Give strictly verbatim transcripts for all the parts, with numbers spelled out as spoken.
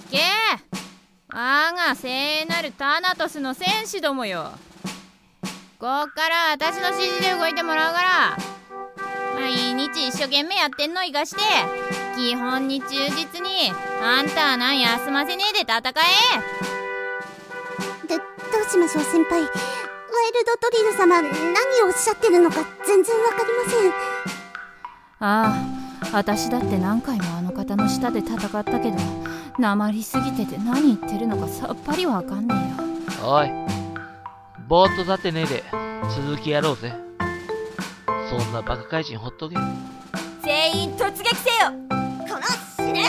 け我が聖なるタナトスの戦士どもよ。こっから私の指示で動いてもらうから、毎日一生懸命やってんの生かして基本に忠実にあんたは何休ませねえで戦え。 で、どうしましょう先輩。ワイルドドリル様、何をおっしゃってるのか全然わかりません。 ああ、私だって何回もあの方の下で戦ったけど、なまりすぎてて何言ってるのかさっぱりわかんねえよ。 おい、ぼーっと立ってねえで続きやろうぜ。そんなバカ怪人ほっとけ。 全員突撃せよ。 この死ね。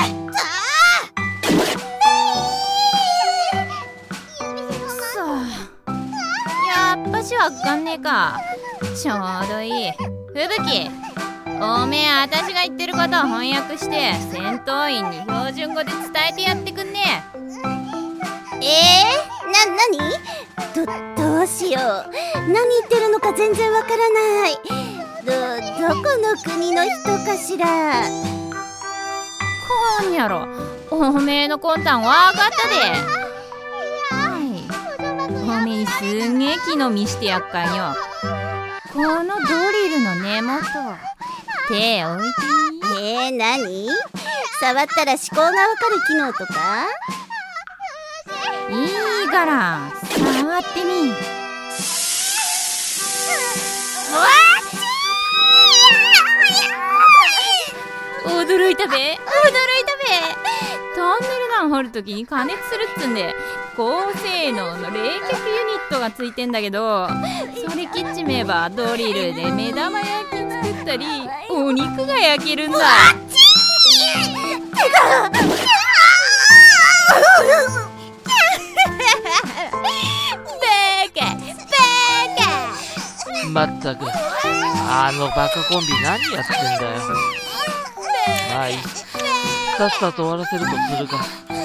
やっぱしわかんねえか。ちょうどいい。吹雪、おめえ私が言ってることを翻訳して戦闘員に標準語で伝えてやってくんねえー、な、なに？ど、どうしよう。何言ってるのか全然わからない。ど、どこの国の人かしら。 こんやろ、おめえの魂胆わかったで。おめえにすんげえ気の見してやっかんよ。このドリルの根元手置いてみ。 えー、なに？触ったら思考がわかる機能とか？ いいから触ってみ。驚いたべ、驚いたべ。トンネル弾掘るときに加熱するっつんで高性能の冷却ユニットがついてんだけど、それ切っちめえばドリルで目玉焼き作ったりお肉が焼けるんだ。 手がまったく、あのバカコンビ何やってんだよ。まあいい、さっさと終わらせるとするか。